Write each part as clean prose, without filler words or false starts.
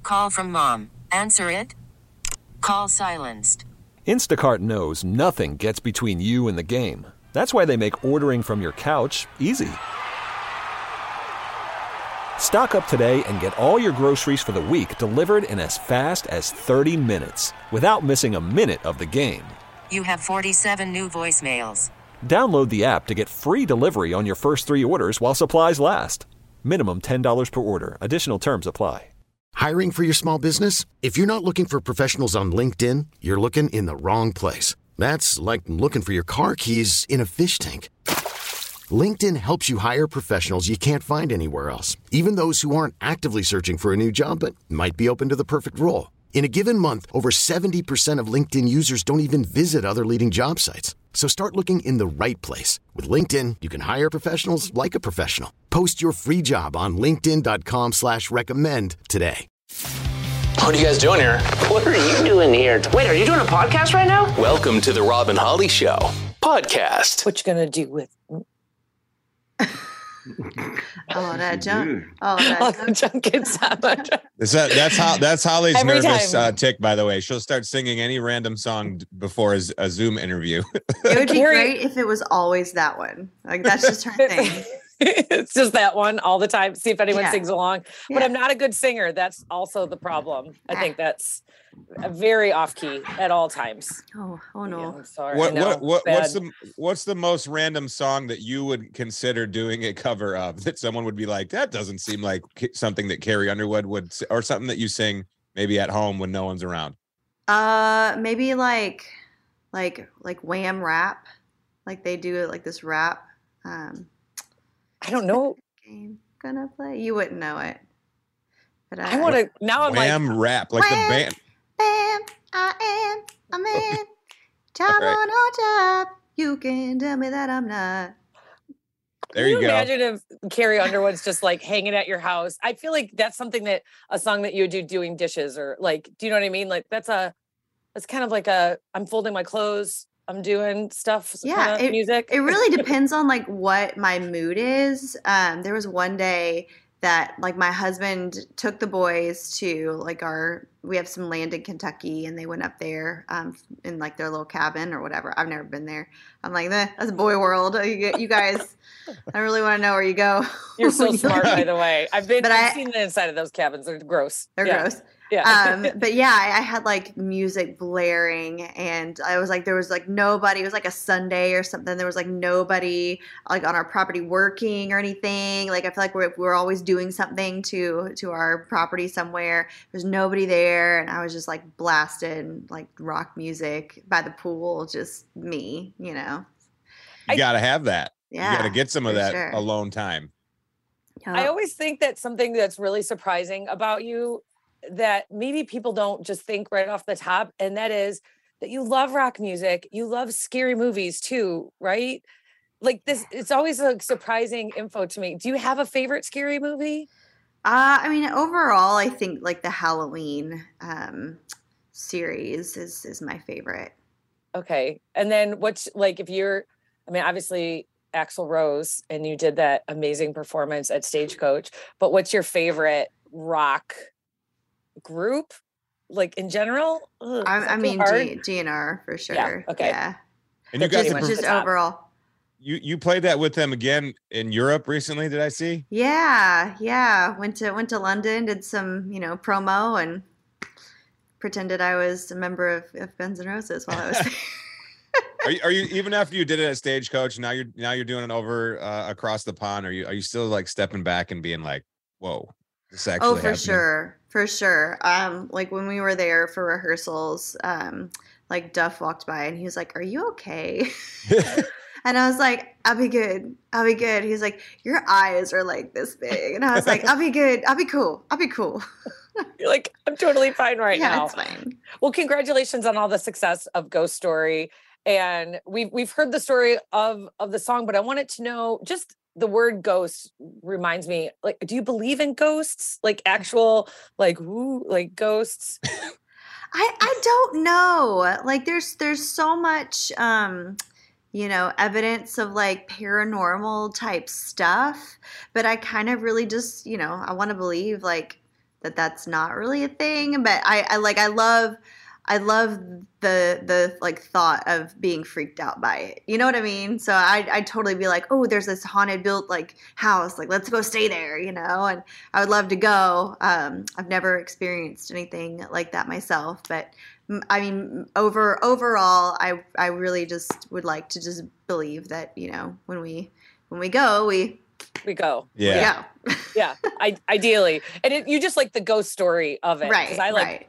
Call from mom. Answer it. Call silenced. Instacart knows nothing gets between you and the game. That's why they make ordering from your couch easy. Stock up today and get all your groceries for the week delivered in as fast as 30 minutes without missing a minute of the game. You have 47 new voicemails. Download the app to get free delivery on your first 3 orders while supplies last. Minimum $10 per order. Additional terms apply. Hiring for your small business? If you're not looking for professionals on LinkedIn, you're looking in the wrong place. That's like looking for your car keys in a fish tank. LinkedIn helps you hire professionals you can't find anywhere else, even those who aren't actively searching for a new job but might be open to the perfect role. In a given month, over 70% of LinkedIn users don't even visit other leading job sites. So start looking in the right place. With LinkedIn, you can hire professionals like a professional. Post your free job on linkedin.com/recommend today. What are you guys doing here? What are you doing here? Wait, are you doing a podcast right now? Welcome to the Rob and Holly Show podcast. What you gonna do with? That junk. The junk gets that much. That's Holly's Every nervous time. tick, by the way. She'll start singing any random song before a Zoom interview. It would be great if it was always that one. Like, that's just her thing. It's just that one all the time. See if anyone Yeah. sings along. But Yeah. I'm not a good singer. That's also the problem. I think that's very off key at all times. Oh no. Yeah, I'm sorry. I know, What's the most random song that you would consider doing a cover of that someone would be like, that doesn't seem like something that Carrie Underwood would, or something that you sing maybe at home when no one's around? Maybe like Wham rap, like they do like this rap. I don't know. Game gonna play. You wouldn't know it, but I want to. Now I'm Wham like rap, like Wham. the band. Bam, I am a man. Job All right. on job. You can tell me that I'm not. There you Can go. Imagine if Carrie Underwood's just like hanging at your house. I feel like that's something that a song that you would do doing dishes or like, do you know what I mean? Like that's kind of like I'm folding my clothes. I'm doing stuff. Yeah, kind of music. It really depends on like what my mood is. There was one day that like my husband took the boys to like we have some land in Kentucky and they went up there in like their little cabin or whatever. I've never been there. I'm like, that's boy world. You guys, I really want to know where you go. You're so smart, by the way. I've seen the inside of those cabins. They're gross. They're gross. Yeah. But yeah, I had like music blaring and I was like, there was like nobody, it was like a Sunday or something. There was like nobody like on our property working or anything. Like, I feel like we're always doing something to our property somewhere. There's nobody there. And I was just like blasting like rock music by the pool, just me, you know? You got to have that. Yeah, you got to get some of for that sure. alone time. I always think that something that's really surprising about you that maybe people don't just think right off the top, and that is that you love rock music. You love scary movies too, right? Like this, it's always like surprising info to me. Do you have a favorite scary movie? I mean, overall, I think like the Halloween series is my favorite. Okay. And then what's like, obviously Axl Rose, and you did that amazing performance at Stagecoach, but what's your favorite rock group, like in general? I mean, GNR for sure. Yeah, okay. Yeah. And you got just overall. You played that with them again in Europe recently, did I see? Yeah. Went to London, did some, promo and pretended I was a member of Guns N' Roses while I was there. Are you even after you did it at Stagecoach, now you're doing it over across the pond? Are you still like stepping back and being like, whoa, this actually Oh, for happening? sure. Like when we were there for rehearsals, like Duff walked by and he was like, "Are you okay?" And I was like, I'll be good. He's like, your eyes are like this big. And I was like, I'll be good. I'll be cool. You're like, I'm totally fine now. Yeah, it's fine. Well, congratulations on all the success of Ghost Story. And we've heard the story of the song, but I wanted to know, just the word ghost reminds me, like, do you believe in ghosts? Like actual, like ghosts? I don't know. Like there's so much evidence of like paranormal type stuff, but I kind of really just, I want to believe like that that's not really a thing. But I love the like thought of being freaked out by it. You know what I mean? So I'd totally be like, oh, there's this haunted built like house, like let's go stay there, you know? And I would love to go. I've never experienced anything like that myself, but I mean, overall, I really just would like to just believe that, you know, when we go, we go. Yeah. Yeah. Ideally. And you just like the ghost story of it. Right. Because I like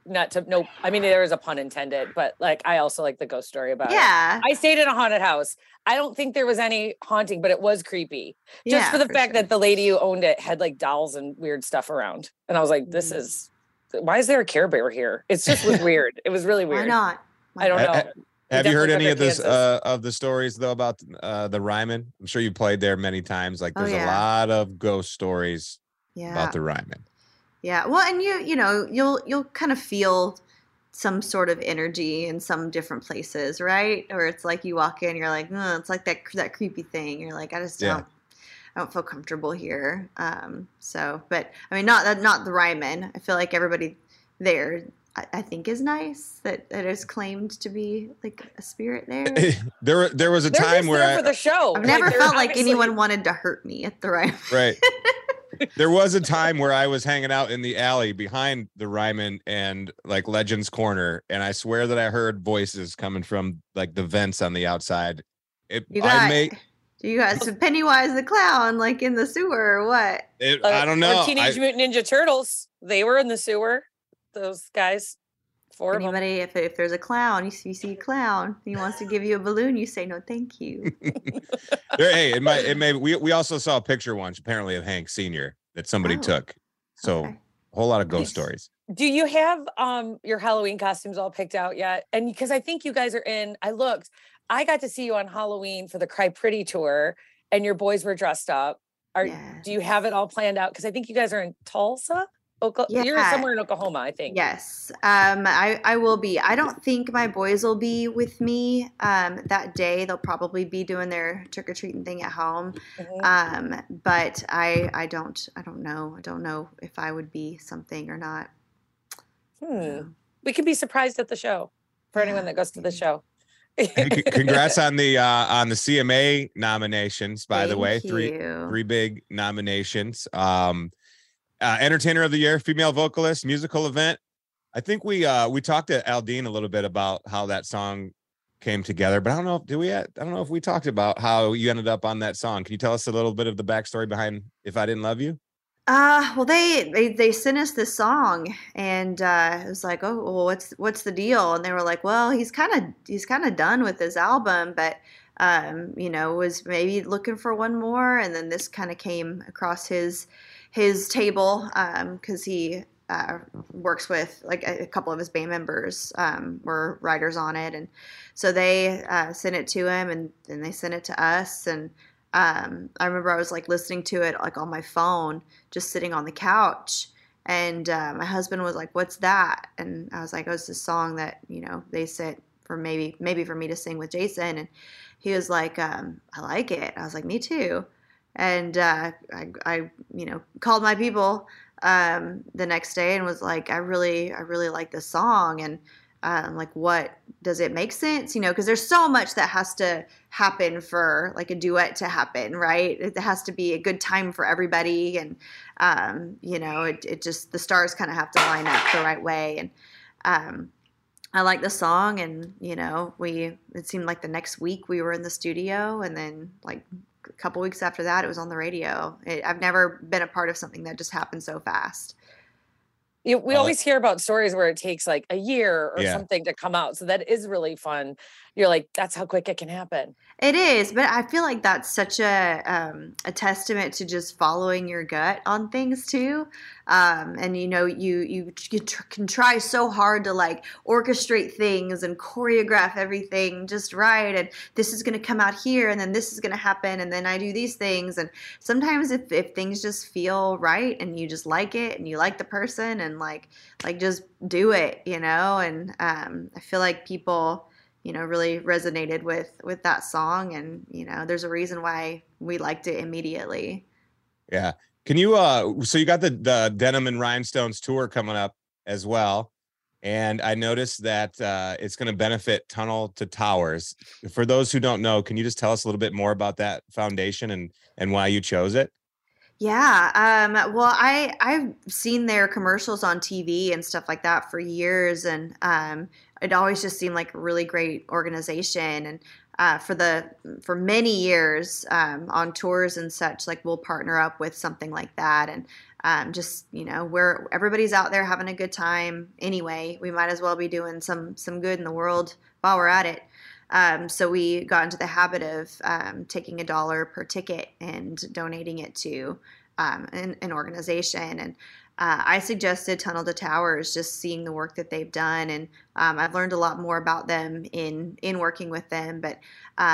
I mean, there is a pun intended, but like, I also like the ghost story about it. I stayed in a haunted house. I don't think there was any haunting, but it was creepy. Just for the fact that the lady who owned it had like dolls and weird stuff around. And I was like, why is there a Care Bear here? It's just was weird. It was really weird. Why not? I don't know. Have you heard any of this of the stories though about the Ryman? I'm sure you played there many times. Like there's a lot of ghost stories about the Ryman. Yeah. Well, and you know, you'll kind of feel some sort of energy in some different places, right? Or it's like you walk in, you're like, it's like that creepy thing. You're like, I don't feel comfortable here. So, but I mean, not the Ryman. I feel like everybody there, I think, is nice that is claimed to be like a spirit there. There was a time where for the show. I've never felt like anyone wanted to hurt me at the Ryman. Right. There was a time where I was hanging out in the alley behind the Ryman and like Legends Corner, and I swear that I heard voices coming from like the vents on the outside. You guys, Pennywise the clown, like in the sewer or what? I don't know. Or Teenage Mutant Ninja Turtles, they were in the sewer. Those guys. Anybody, if there's a clown, you see a clown, he wants to give you a balloon, you say no, thank you. Hey, we also saw a picture once, apparently, of Hank Sr. that somebody took. So a whole lot of ghost stories. Do you have your Halloween costumes all picked out yet? And because I think you guys are I got to see you on Halloween for the Cry Pretty tour, and your boys were dressed up. Do you have it all planned out? Because I think you guys are in Tulsa. You're somewhere in Oklahoma, I think. Yes, I will be. I don't think my boys will be with me that day. They'll probably be doing their trick-or-treating thing at home. Mm-hmm. But I don't know. I don't know if I would be something or not. We could be surprised at the show for anyone that goes to the show. Congrats on the CMA nominations, by the way. Three big nominations. Entertainer of the Year, female vocalist, musical event. I think we talked to Aldine a little bit about how that song came together, but I don't know. I don't know if we talked about how you ended up on that song. Can you tell us a little bit of the backstory behind "If I Didn't Love You"? Well, they sent us this song, and it was like, oh, well, what's the deal? And they were like, well, he's kind of done with this album, but you know, was maybe looking for one more, and then this kind of came across his table because he works with like a couple of his band members were writers on it, and so they sent it to him, and then they sent it to us. And I remember I was like listening to it like on my phone, just sitting on the couch, and my husband was like, "What's that?" And I was like, "Oh, it's this song that, you know, they sent for maybe for me to sing with Jason." And he was like, "I like it." I was like, "Me too." And I you know, called my people the next day and was like, I really like this song. And like, what does it make sense? You know, because there's so much that has to happen for like a duet to happen, right? It has to be a good time for everybody. And, you know, it just, the stars kind of have to line up the right way. And I like the song, and, you know, it seemed like the next week we were in the studio, and then like a couple weeks after that, it was on the radio. I've never been a part of something that just happened so fast. We always hear about stories where it takes like a year or something to come out. So that is really fun. You're like, that's how quick it can happen. It is, but I feel like that's such a testament to just following your gut on things too. And you know, you can try so hard to like orchestrate things and choreograph everything just right. And this is going to come out here, and then this is going to happen, and then I do these things. And sometimes if things just feel right, and you just like it, and you like the person, and like just do it, you know. And I feel like people, you know, really resonated with that song, and, you know, there's a reason why we liked it immediately. Yeah. Can you so you got the Denim and Rhinestones tour coming up as well, and I noticed that it's going to benefit Tunnel to Towers. For those who don't know, can you just tell us a little bit more about that foundation and why you chose it? Yeah. Well, I've seen their commercials on TV and stuff like that for years, and it always just seemed like a really great organization. And for many years on tours and such, like we'll partner up with something like that, and just where everybody's out there having a good time anyway, we might as well be doing some good in the world while we're at it. So we got into the habit of taking $1 per ticket and donating it to an organization. And I suggested Tunnel to Towers, just seeing the work that they've done. And I've learned a lot more about them in working with them. But,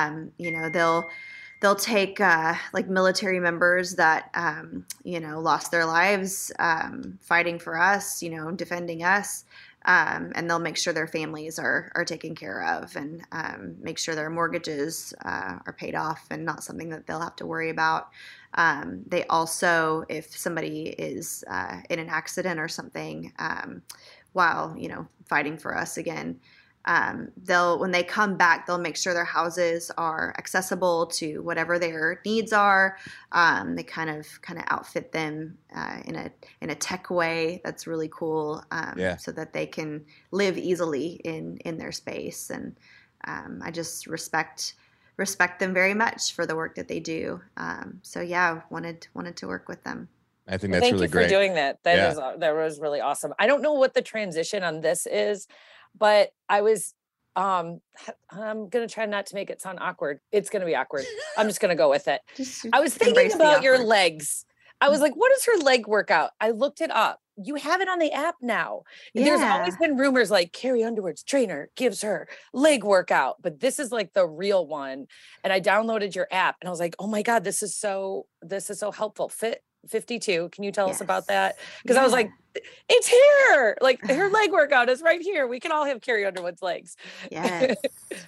they'll take like military members that, lost their lives fighting for us, defending us. And they'll make sure their families are taken care of, and make sure their mortgages are paid off and not something that they'll have to worry about. They also, if somebody is in an accident or something while, fighting for us again, when they come back, they'll make sure their houses are accessible to whatever their needs are. They kind of outfit them in a tech way that's really cool, so that they can live easily in their space. And I just respect them very much for the work that they do. So yeah, wanted to work with them. I think that's really great. Thank you for doing that. That was really awesome. I don't know what the transition on this is, but I was, I'm going to try not to make it sound awkward. It's going to be awkward. I'm just going to go with it. I was thinking about your legs. I was like, what is her leg workout? I looked it up. You have it on the app now. Yeah. There's always been rumors like Carrie Underwood's trainer gives her leg workout, but this is like the real one. And I downloaded your app and I was like, oh my God, this is so helpful. Fit 52. Can you tell us about that? Because I was like, it's here. Like her leg workout is right here. We can all have Carrie Underwood's legs. Yes.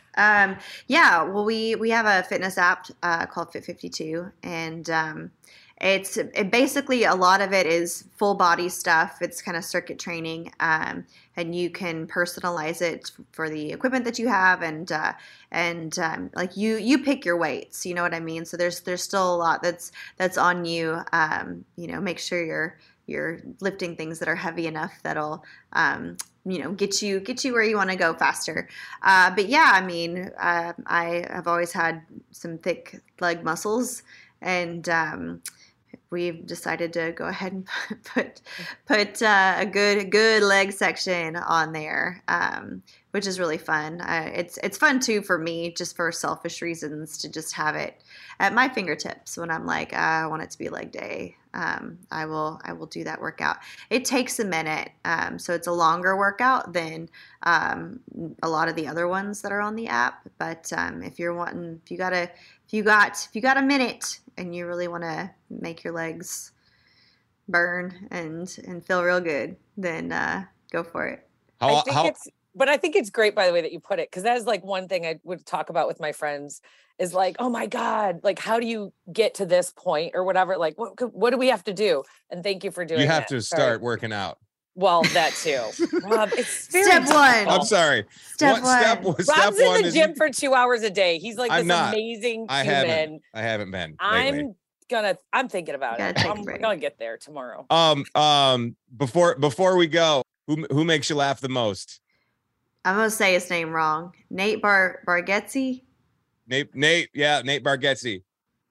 Yeah. Well, we have a fitness app called Fit 52, and it basically, a lot of it is full body stuff. It's kind of circuit training, and you can personalize it for the equipment that you have, and like you pick your weights. You know what I mean? So there's still a lot that's on you. Make sure you're lifting things that are heavy enough that'll get you where you want to go faster. But yeah, I mean, I have always had some thick leg muscles, and we've decided to go ahead and put a good leg section on there, which is really fun. It's fun too for me, just for selfish reasons, to just have it at my fingertips when I'm like, I want it to be leg day. I will do that workout. It takes a minute, so it's a longer workout than a lot of the other ones that are on the app. But if you got a minute and you really want to make your legs burn and feel real good, then go for it. But I think it's great, by the way, that you put it, because that is like one thing I would talk about with my friends is like, oh my God, like, how do you get to this point or whatever? Like, what do we have to do? And thank you for doing it. You have to start working out. Well, that too. Rob, it's step one. I'm sorry. Step one. Rob's in the gym for 2 hours a day. He's like amazing human. I haven't been. I'm thinking about it. I'm gonna get there tomorrow. Before we go, who makes you laugh the most? I'm gonna say his name wrong. Nate Bargatze. Nate Bargatze.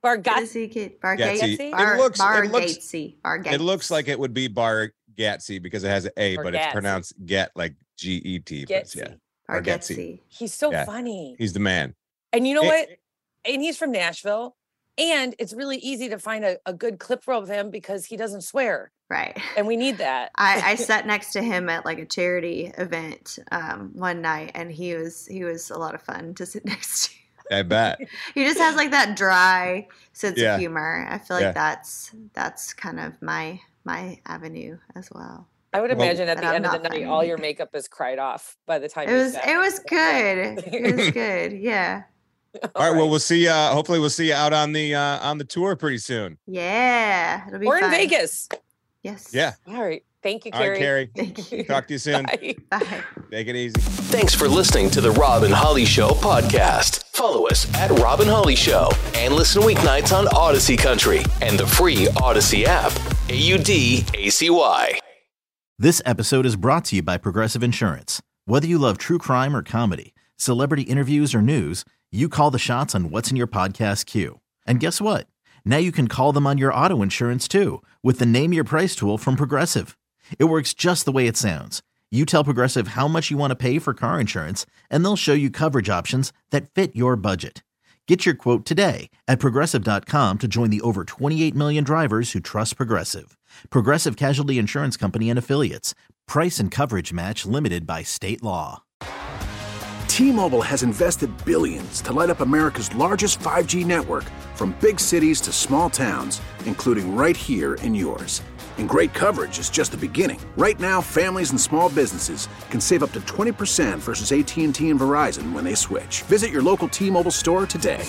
Bargatze. It looks like it would be Bargatze because it has an A, but it's pronounced get, like G-E-T. Bargatze. He's so funny. He's the man. And you know what? And he's from Nashville. And it's really easy to find a good clip of him because he doesn't swear. Right. And we need that. I sat next to him at like a charity event one night, and he was a lot of fun to sit next to. I bet. He just has like that dry sense of humor. I feel like that's kind of my avenue as well. I would imagine at the end of the night, all your makeup is cried off by the time it was good. It was good. Yeah. All right. Well, we'll see. Hopefully, we'll see you out on the tour pretty soon. Yeah, it'll be Or fun. in Vegas. Yes. Yeah. All right. Thank you, All right, Carrie. Carrie. Thank you. Talk to you soon. Bye. Bye. Take it easy. Thanks for listening to the Rob and Holly Show podcast. Follow us at Rob and Holly Show and listen weeknights on Odyssey Country and the free Odyssey app. AUDACY. This episode is brought to you by Progressive Insurance. Whether you love true crime or comedy, celebrity interviews or news, you call the shots on what's in your podcast queue. And guess what? Now you can call them on your auto insurance too with the Name Your Price tool from Progressive. It works just the way it sounds. You tell Progressive how much you want to pay for car insurance, and they'll show you coverage options that fit your budget. Get your quote today at Progressive.com to join the over 28 million drivers who trust Progressive. Progressive Casualty Insurance Company and Affiliates. Price and coverage match limited by state law. T-Mobile has invested billions to light up America's largest 5G network, from big cities to small towns, including right here in yours. And great coverage is just the beginning. Right now, families and small businesses can save up to 20% versus AT&T and Verizon when they switch. Visit your local T-Mobile store today.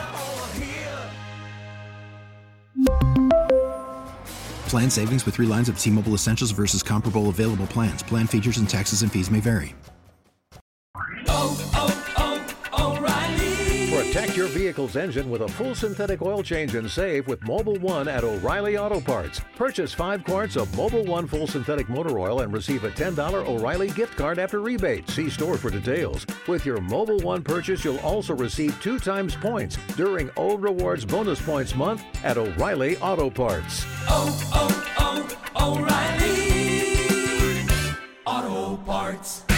Plan savings with 3 lines of T-Mobile Essentials versus comparable available plans. Plan features and taxes and fees may vary. Protect your vehicle's engine with a full synthetic oil change and save with Mobil 1 at O'Reilly Auto Parts. Purchase 5 quarts of Mobil 1 full synthetic motor oil and receive a $10 O'Reilly gift card after rebate. See store for details. With your Mobil 1 purchase, you'll also receive 2 times points during O Rewards Bonus Points Month at O'Reilly Auto Parts. O'Reilly Auto Parts.